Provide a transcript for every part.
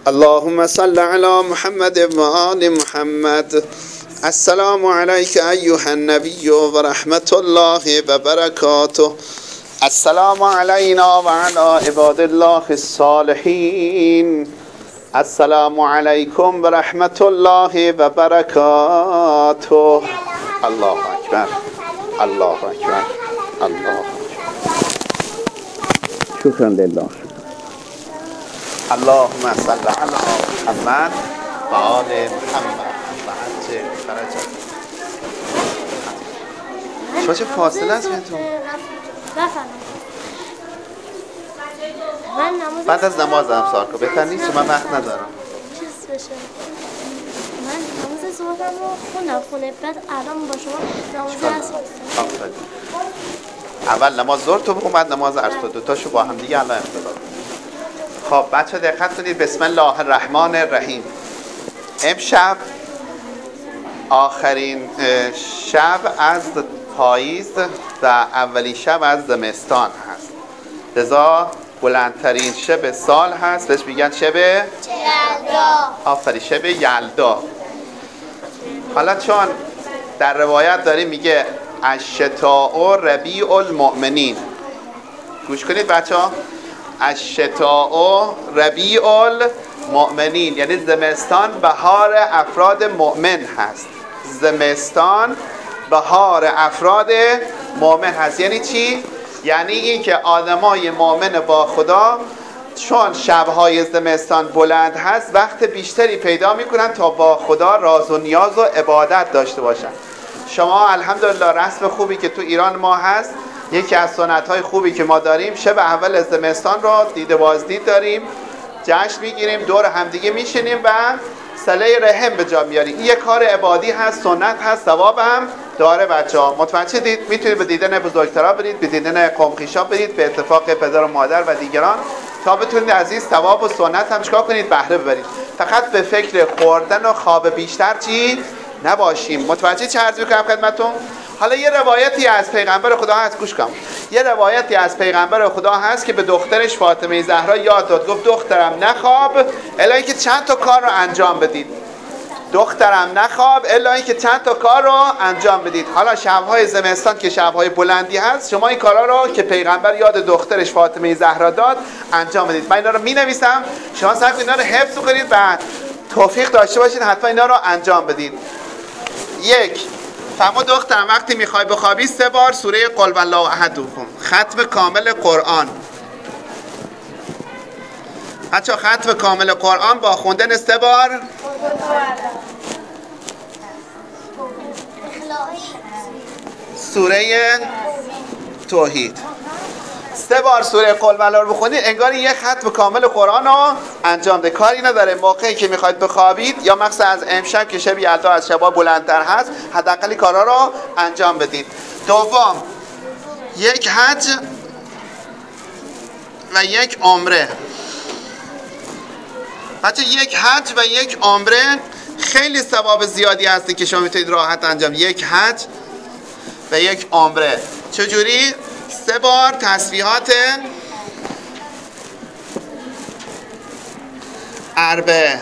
اللهم صل على محمد و آل محمد. السلام علیک ایها النبی و رحمت الله و برکاته. السلام علینا و علی عباد الله الصالحین. السلام علیکم و رحمت الله و برکاته. الله اکبر، الله اکبر، الله اکبر. شکرا لله. اللهم صل علی محمد و آل محمد و عجل فرجهم. شما چه فاصله است بینتون؟ بعد از نماز هم سار کن. بهتر نیست چون من وقت ندارم. چیز بشه من نماز صبحم رو خوندم خونه، بعد الان با شما نماز عصر هستم. اول نماز ظهر تو بخون، بعد نماز عصر، دو تاشو با هم دیگه الان اقتدا. خب بچه دقت کنید. بسم الله الرحمن الرحیم. امشب آخرین شب از پاییز و اولین شب از زمستان هست. لذا بلندترین شب سال هست، بهش میگن شب یلدا. آفرین، شب یلدا. حالا چون در روایت داریم میگه الشتاء ربیع المؤمنین. گوش کنید بچه ها. الشتاء ربیع المؤمنین یعنی زمستان بهار افراد مؤمن هست. زمستان بهار افراد مؤمن هست. یعنی چی؟ یعنی این که آدمای مؤمن با خدا چون شبهای زمستان بلند هست وقت بیشتری پیدا میکنن تا با خدا راز و نیاز و عبادت داشته باشن. شما الحمدلله رسم خوبی که تو ایران ما هست، یکی از سنت‌های خوبی که ما داریم، شب اول زمستان رو دیده بازدید داریم، جشن میگیریم، دور همدیگه میشینیم و صله رحم به جا میاریم. این یک کار عبادی هست، سنت هست، ثواب هم داره. بچه‌ها متوجه دید؟ میتونید به دیدن بزرگترا برید، به دیدن قومخیشا برید، به اتفاق پدر و مادر و دیگران، تا بتونید از این ثواب و سنت هم چیکار کنید؟ بهره ببرید. فقط به فکر خوردن و خواب بیشتر چی نباشیم. متوجه چه عرض می‌کنم خدمتتون؟ حالا یه روایتی از پیغمبر خدا هست، گوش کن. یه روایتی از پیغمبر خدا هست که به دخترش فاطمه زهرا یاد داد، گفت دخترم نخواب الا اینکه چند تا کار رو انجام بدید. دخترم نخواب الا اینکه چند تا کار رو انجام بدید. حالا شب‌های زمستان که شب‌های بلندی هست، شما این کارا رو که پیغمبر یاد دخترش فاطمه زهرا داد انجام بدید. من اینا رو می‌نویسم، شما سعی کنید اینا رو حفظ کنید و توفیق داشته باشید حتما اینا رو انجام بدید. یک، فرما دخترم وقتی میخوای بخوابی 3 بار سوره قل والله احد بخون. ختم کامل قرآن. بچه ختم کامل قرآن با خوندن 3 بار سوره توحید. 3 بار سوره قل والله رو بخونید، انگار یه ختم کامل قرآن رو انجام ده. کاری نداره موقعی که میخواید بخوابید یا مخصوصا از امشب که شب یلدا از شبا بلندتر هست، حداقل کارا رو انجام بدید. دوم، یک حج و یک عمره. بچه یک حج و یک عمره خیلی ثواب زیادی هستی که شما میتونید راحت انجام. یک حج و یک عمره. چجوری؟ 3 بار تسبیحات اربعه.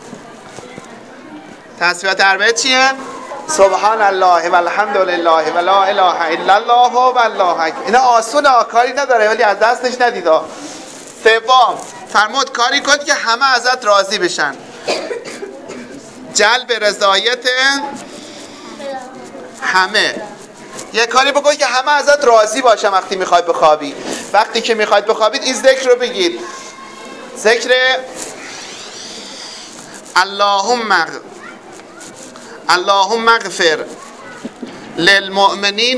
تسبیحات اربعه چیه؟ سبحان الله و الحمد لله و لا اله الا الله و الله اکبر. اینا آسونه، کاری نداره ولی از دستش ندیدا. سوم، فرمود کاری کنید که همه ازت راضی بشن. جلب رضایت همه. یه کاری بکنید که همه ازت راضی باشن وقتی میخواید بخوابی. وقتی که میخواید بخوابید این ذکر رو بگید. ذکر اللهم اغفر للمؤمنین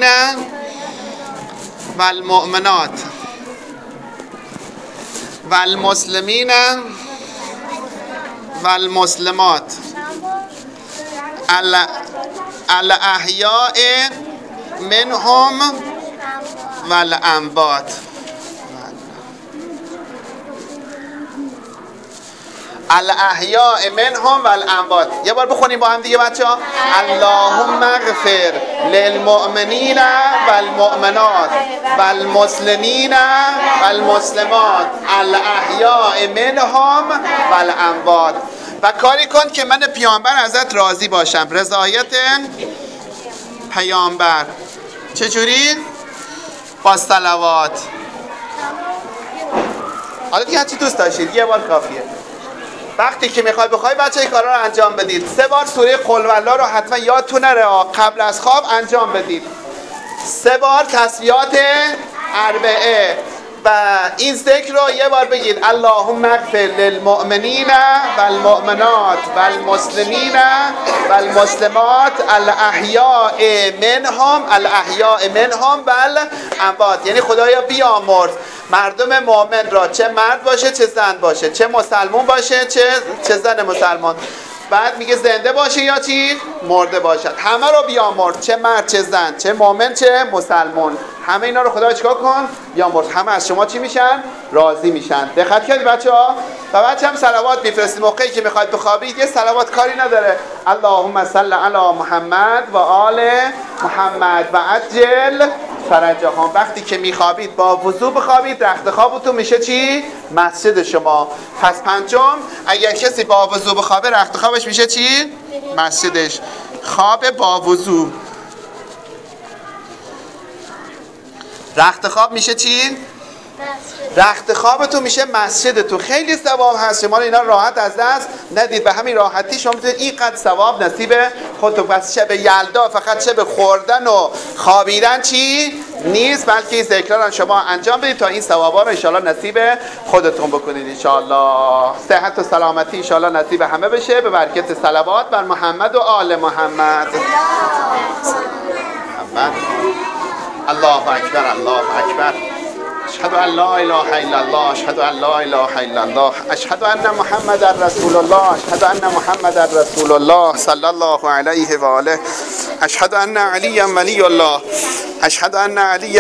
والمؤمنات والمسلمین والمسلمات الاحیاء منهم والاموات. الاحیاء منهم و الاموات. یه بار بخونیم با هم دیگه بچه‌ها. اللهم اغفر للمؤمنین والمؤمنات والمسلمین والمسلمات الاحیاء منهم والاموات. و کاری کن که من پیامبر ازت راضی باشم. رضایت پیامبر چجوری؟ با صلوات. حالا دیگه هرچی دوست داشتید یه بار کافیه. وقتی که بخوای بچه این کارا رو انجام بدید 3 بار سوره قل والله رو حتما یادتون نره قبل از خواب انجام بدید. 3 بار تسبیحات اربعه و این ذکر رو یه بار بگید. اللهم اغفر للمؤمنین والمؤمنات والمسلمین والمسلمات الاحیاء منهم والاموات. یعنی خدایا بیامرز مردم مؤمن را، چه مرد باشه چه زن باشه، چه مسلمون باشه چه زن مسلمان. بعد میگه زنده باشه یا چی؟ مرده باشد. همه رو بیامرز، چه مرد چه زن، چه مؤمن چه مسلمان. همه اینا رو خدا چیکار کن؟ بیامرز. همه از شما چی میشن؟ راضی میشن. دقت کردید بچه‌ها؟ و بچه هم صلوات میفرستید موقعی که میخواید بخوابید. یه صلوات کاری نداره. اللهم صل علی محمد و آل محمد و عجل فرجهم. وقتی که میخوابید با وضو بخوابید. رخت خوابتون میشه چی؟ مسجد شما. پس پنجم، اگر کسی با وضو بخوابه رخت خوابش میشه چی؟ مسجدش. خواب با وضو. رخت خواب میشه چی؟ رخت خوابتون میشه مسجدتون. خیلی ثواب هست. شما اینا راحت از دست ندید. به همین راحتی شما میتونید اینقدر ثواب نصیب خودتون. پس شب یلدا فقط شب خوردن و خوابیدن چی نیست، بلکه این ذکرها رو شما انجام بدید تا این ثوابا رو ان شاء الله نصیب خودتون بکنید. ان شاء الله صحت و سلامتی ان شاء الله نصیب همه بشه به برکت صلوات بر محمد و آل محمد. الله اکبر الله اکبر. اشهد ان لا اله الا الله اشهد ان لا اله الا الله اشهد ان محمد رسول الله اشهد ان محمد رسول الله صلی الله علیه و آله اشهد ان علی ولی الله اشهد ان علی